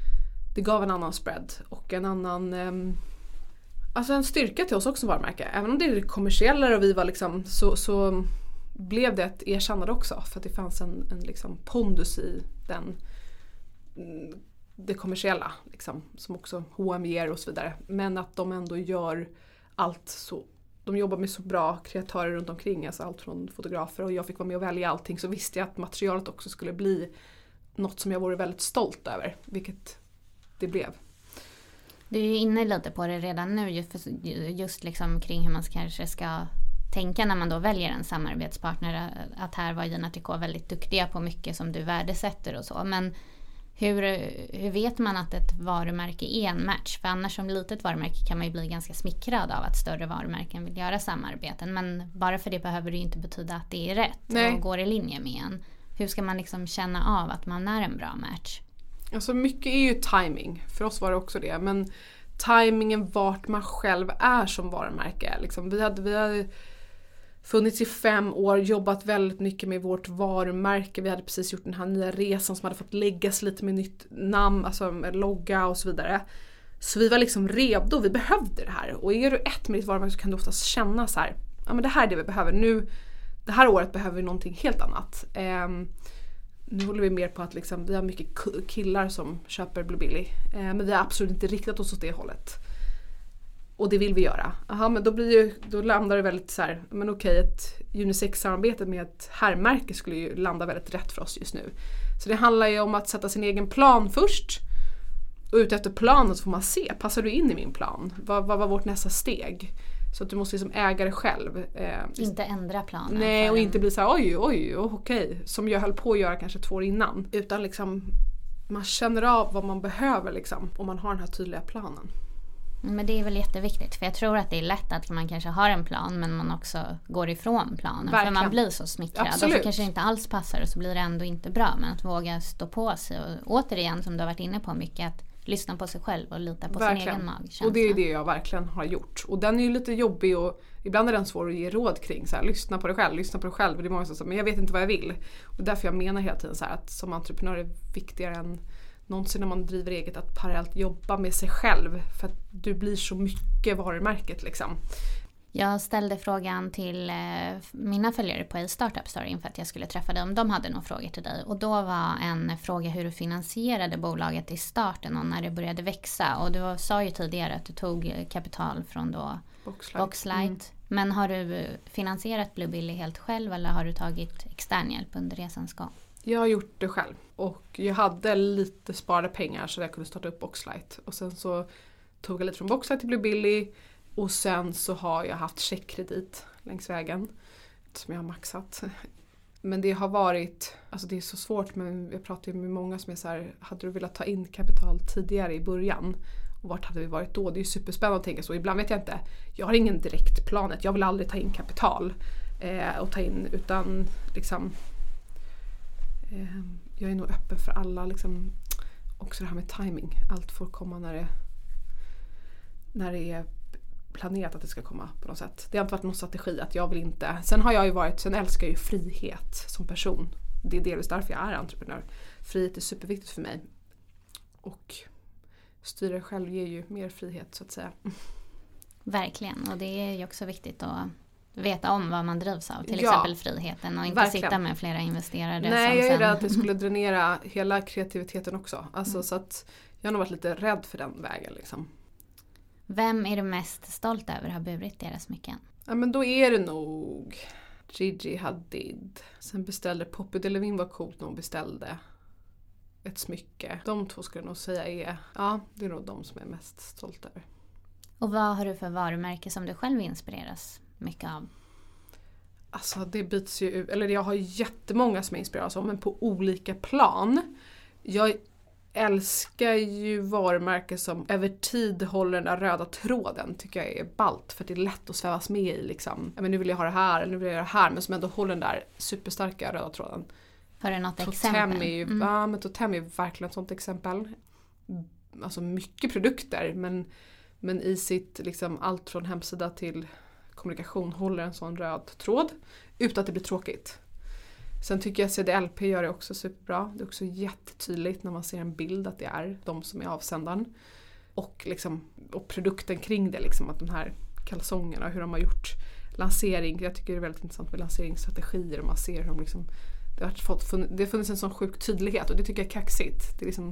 det gav en annan spread och en annan um, alltså en styrka till oss också varumärke. Även om det är kommersiellare och vi var liksom så, så blev det ett erkännande också för att det fanns en, en liksom pondus i den det kommersiella liksom, som också H och M ger och så vidare. Men att de ändå gör allt så, de jobbar med så bra kreatörer runt omkring, alltså allt från fotografer, och jag fick vara med och välja allting, så visste jag att materialet också skulle bli något som jag vore väldigt stolt över, vilket det blev. Du är ju inne lite på det redan nu, just, just liksom kring hur man kanske ska tänka när man då väljer en samarbetspartner, att här var Gina Tricot väldigt duktiga på mycket som du värdesätter och så, men hur, hur vet man att ett varumärke är en match? För annars som litet varumärke kan man ju bli ganska smickrad av att större varumärken vill göra samarbeten, men bara för det behöver det ju inte betyda att det är rätt. Nej. Och går i linje med en. Hur ska man liksom känna av att man är en bra match? Alltså mycket är ju timing, för oss var det också det, men timingen vart man själv är som varumärke. Liksom, vi hade, vi hade funnits i fem år, jobbat väldigt mycket med vårt varumärke. Vi hade precis gjort den här nya resan som hade fått läggas lite med nytt namn, alltså med logga och så vidare. Så vi var liksom redo, vi behövde det här. Och är du ett med ditt varumärke så kan du oftast känna så här, ja men det här är det vi behöver. Nu, det här året behöver vi någonting helt annat. Um, nu håller vi mer på att liksom, vi har mycket killar som köper Bluebilly. Uh, men vi har absolut inte riktat oss åt det hållet. Och det vill vi göra. Aha, men då, blir ju, då landar det väldigt så här, men okej, ett unisex-samarbete med ett herrmärke skulle ju landa väldigt rätt för oss just nu. Så det handlar ju om att sätta sin egen plan först. Och ut efter planen så får man se, passar du in i min plan? Vad, vad var vårt nästa steg? Så att du måste liksom äga det själv. Eh, inte ändra planen. Nej, och inte bli så här, oj, oj, okej. Som jag höll på att göra kanske två år innan. Utan liksom, man känner av vad man behöver liksom. Om man har den här tydliga planen. Men det är väl jätteviktigt, för jag tror att det är lätt att man kanske har en plan men man också går ifrån planen. Verkligen. För man blir så smickrad. Absolut. Och så kanske det inte alls passar och så blir det ändå inte bra. Men att våga stå på sig och återigen, som du har varit inne på mycket, att lyssna på sig själv och lita på verkligen. Sin egen magkänsla. Och det är det jag verkligen har gjort. Och den är ju lite jobbig och ibland är den svår att ge råd kring. Så här, lyssna på dig själv, lyssna på dig själv. Och det är många som säger, men jag vet inte vad jag vill. Och därför jag menar hela tiden så här, att som entreprenör är viktigare än någonsin när man driver eget att parallellt jobba med sig själv, för att du blir så mycket varumärket liksom. Jag ställde frågan till eh, mina följare på i Startup Story inför att jag skulle träffa dig, om de hade några frågor till dig, och då var en fråga hur du finansierade bolaget i starten och när det började växa, och du sa ju tidigare att du tog kapital från då Boxlight, Boxlight. Mm. Men har du finansierat Bluebilly helt själv eller har du tagit extern hjälp under resans gång? Jag har gjort det själv och jag hade lite sparade pengar så jag kunde starta upp Boxlight. Och sen så tog jag lite från Boxlight till Bluebilly och sen så har jag haft checkkredit längs vägen som jag har maxat. Men det har varit, alltså det är så svårt, men jag pratar ju med många som är så här, hade du velat ta in kapital tidigare i början? Och vart hade vi varit då? Det är ju superspännande att tänka så. Ibland vet jag inte, jag har ingen direkt planet, jag vill aldrig ta in kapital eh, och ta in utan liksom... Jag är nog öppen för alla liksom, också det här med timing. Allt får komma när det när det är planerat att det ska komma på något sätt. Det har inte varit någon strategi att jag vill inte. Sen har jag ju varit, sen älskar jag ju frihet som person. Det är delvis därför jag är entreprenör. Frihet är superviktigt för mig. Och styra själv ger ju mer frihet så att säga. Verkligen, och det är ju också viktigt att veta om vad man drivs av. Till ja, exempel friheten och inte verkligen. Sitta med flera investerare. Nej, som jag är sen... rädd att det skulle dränera hela kreativiteten också. Alltså, mm. Så att jag har nog varit lite rädd för den vägen. Liksom. Vem är du mest stolt över har burit deras smycken? Ja, men då är det nog Gigi Hadid. Sen beställde Poppy Delevingne, var coolt när hon beställde ett smycke. De två skulle jag nog säga är, ja, det är nog de som jag är mest stolt över. Och vad har du för varumärke som du själv inspireras mycket av? Alltså det byts ju ut, eller jag har jättemånga som jag inspireras av, men på olika plan. Jag älskar ju varumärken som över tid håller den där röda tråden, tycker jag är ballt, för det är lätt att svävas med i liksom. Ja, men nu vill jag ha det här, eller nu vill jag göra det här, men som ändå håller den där superstarka röda tråden. Har du något Totem exempel? Är ju, mm. Ja, men Totem är verkligen ett sånt exempel. Alltså mycket produkter, men, men i sitt liksom allt från hemsida till kommunikation håller en sån röd tråd utan att det blir tråkigt. Sen tycker jag C D L P gör det också superbra. Det är också jättetydligt när man ser en bild att det är de som är avsändaren. Och, liksom, och produkten kring det, liksom, att de här kalsongerna, hur de har gjort lansering. Jag tycker det är väldigt intressant med lanseringsstrategier och man ser hur de liksom, det har fått, det har funnits en sån sjuk tydlighet och det tycker jag är kaxigt. Det, är liksom,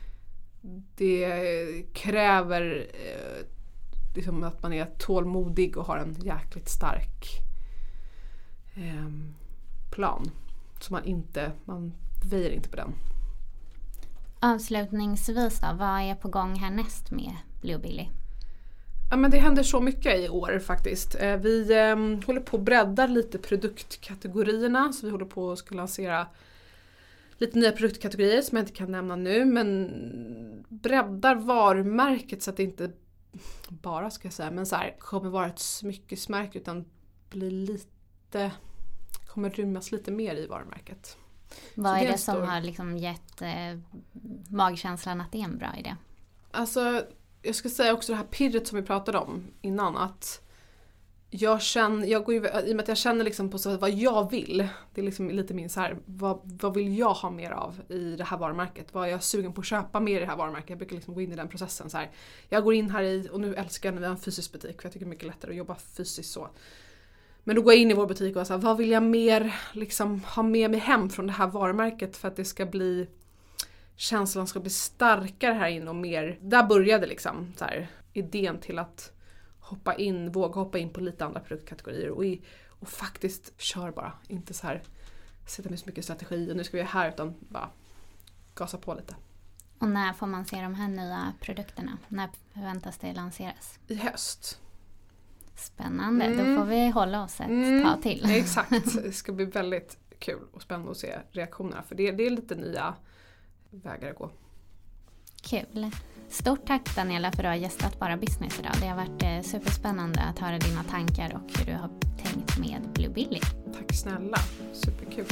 det kräver eh, liksom att man är tålmodig och har en jäkligt stark eh, plan. Så man inte, man väjer inte på den. Avslutningsvis då, vad är på gång härnäst med Bluebilly? Ja, men det händer så mycket i år faktiskt. Vi eh, håller på att bredda lite produktkategorierna. Så vi håller på att ska lansera lite nya produktkategorier som jag inte kan nämna nu. Men breddar varumärket så att det inte bara ska jag säga, men så här, kommer vara ett smyckesmärke utan blir lite, kommer rymmas lite mer i varumärket. Vad så är det, det som stor... har liksom gett eh, magkänslan att det är en bra idé? Alltså, jag ska säga också det här pirret som vi pratade om innan, att jag känner, jag går ju, i och med att jag känner liksom på så vad jag vill, det är liksom lite min så här, vad, vad vill jag ha mer av i det här varumärket? Vad är jag sugen på att köpa mer i det här varumärket? Jag brukar liksom gå in i den processen så här. Jag går in här i, och nu älskar jag när vi har en fysisk butik, för jag tycker det är mycket lättare att jobba fysiskt så. Men då går jag in i vår butik och så här, vad vill jag mer liksom ha med mig hem från det här varumärket för att det ska bli, känslan ska bli starkare här inne och mer, där började liksom så här, idén till att hoppa in, våga hoppa in på lite andra produktkategorier och, i, och faktiskt kör bara, inte så här sätta med så mycket strategi och nu ska vi här, utan bara gasa på lite. Och när får man se de här nya produkterna? När förväntas det lanseras? I höst. Spännande, mm. då får vi hålla oss ett mm. tag till. Exakt, det ska bli väldigt kul och spännande att se reaktionerna, för det, det är lite nya vägar att gå. Kul. Stort tack Daniela för att du har gästat Bara Business idag. Det har varit eh, superspännande att höra dina tankar och hur du har tänkt med Bluebilly. Tack snälla, superkul.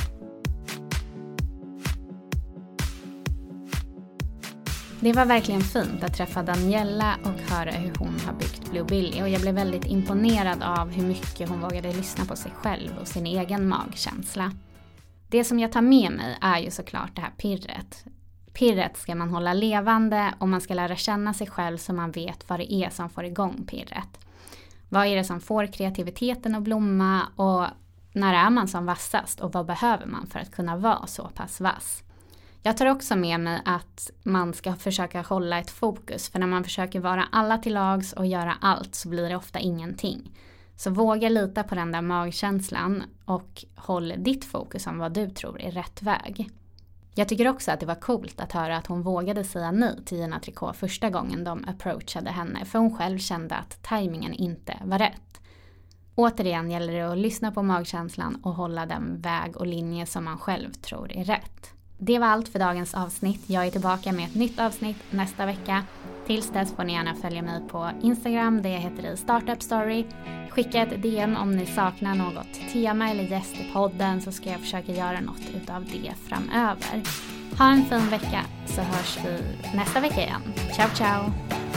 Det var verkligen fint att träffa Daniela och höra hur hon har byggt Bluebilly. Och jag blev väldigt imponerad av hur mycket hon vågade lyssna på sig själv och sin egen magkänsla. Det som jag tar med mig är ju såklart det här pirret. Pirret ska man hålla levande och man ska lära känna sig själv så man vet vad det är som får igång pirret. Vad är det som får kreativiteten att blomma och när är man som vassast och vad behöver man för att kunna vara så pass vass? Jag tar också med mig att man ska försöka hålla ett fokus, för när man försöker vara alla till lags och göra allt så blir det ofta ingenting. Så våga lita på den där magkänslan och håll ditt fokus om vad du tror är rätt väg. Jag tycker också att det var coolt att höra att hon vågade säga nej till Gina Tricot första gången de approachade henne, för hon själv kände att tajmingen inte var rätt. Återigen gäller det att lyssna på magkänslan och hålla den väg och linje som man själv tror är rätt. Det var allt för dagens avsnitt. Jag är tillbaka med ett nytt avsnitt nästa vecka. Tills dess får ni gärna följa mig på Instagram. Det heter i Startup Story. Skicka ett D M om ni saknar något tema eller gäst i podden, så ska jag försöka göra något utav det framöver. Ha en fin vecka, så hörs vi nästa vecka igen. Ciao, ciao!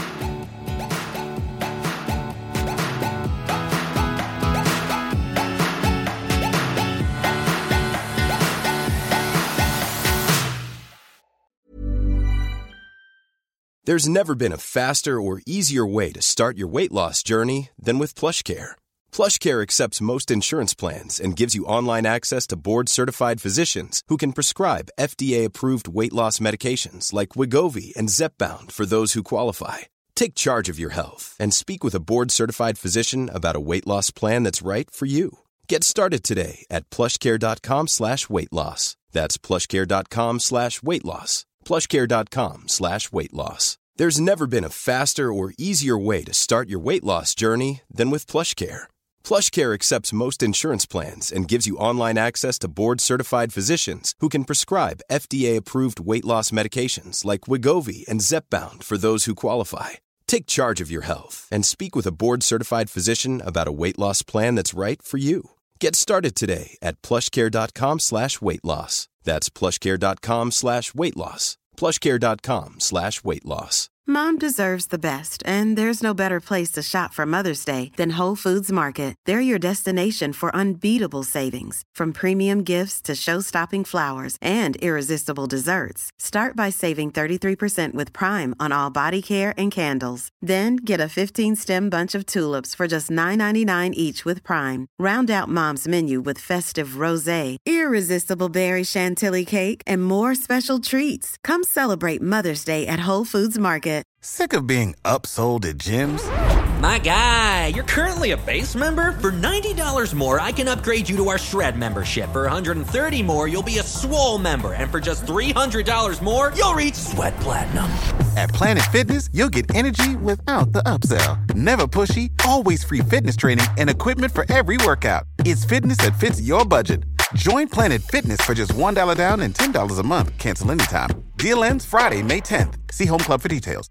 There's never been a faster or easier way to start your weight loss journey than with PlushCare. PlushCare accepts most insurance plans and gives you online access to board-certified physicians who can prescribe F D A-approved weight loss medications like Wegovy and Zepbound for those who qualify. Take charge of your health and speak with a board-certified physician about a weight loss plan that's right for you. Get started today at plushcare.com slash weight loss. That's plushcare.com slash weight loss. plushcare.com slash weight loss. There's never been a faster or easier way to start your weight loss journey than with PlushCare. PlushCare accepts most insurance plans and gives you online access to board-certified physicians who can prescribe F D A-approved weight loss medications like Wegovy and Zepbound for those who qualify. Take charge of your health and speak with a board-certified physician about a weight loss plan that's right for you. Get started today at plushcare.com slash weight loss. That's plushcare.com slash weight loss. plushcare.com slash weight loss. Mom deserves the best, and there's no better place to shop for Mother's Day than Whole Foods Market. They're your destination for unbeatable savings, from premium gifts to show-stopping flowers and irresistible desserts. Start by saving thirty-three percent with Prime on all body care and candles. Then get a fifteen-stem bunch of tulips for just nine ninety-nine each with Prime. Round out Mom's menu with festive rosé, irresistible berry chantilly cake, and more special treats. Come celebrate Mother's Day at Whole Foods Market. Sick of being upsold at gyms? My guy, you're currently a base member? For ninety dollars more, I can upgrade you to our Shred membership. For one hundred thirty dollars more, you'll be a Swole member. And for just three hundred dollars more, you'll reach Sweat Platinum. At Planet Fitness, you'll get energy without the upsell. Never pushy, always free fitness training and equipment for every workout. It's fitness that fits your budget. Join Planet Fitness for just one dollar down and ten dollars a month. Cancel anytime. Deal ends Friday, May tenth. See Home Club for details.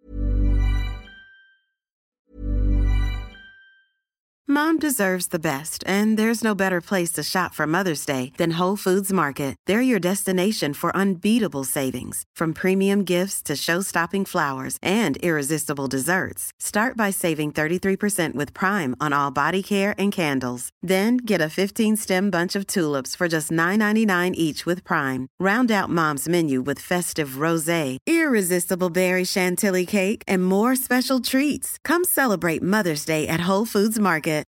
Mom deserves the best, and there's no better place to shop for Mother's Day than Whole Foods Market. They're your destination for unbeatable savings, from premium gifts to show-stopping flowers and irresistible desserts. Start by saving thirty-three percent with Prime on all body care and candles. Then get a fifteen-stem bunch of tulips for just nine ninety-nine each with Prime. Round out Mom's menu with festive rosé, irresistible berry chantilly cake, and more special treats. Come celebrate Mother's Day at Whole Foods Market.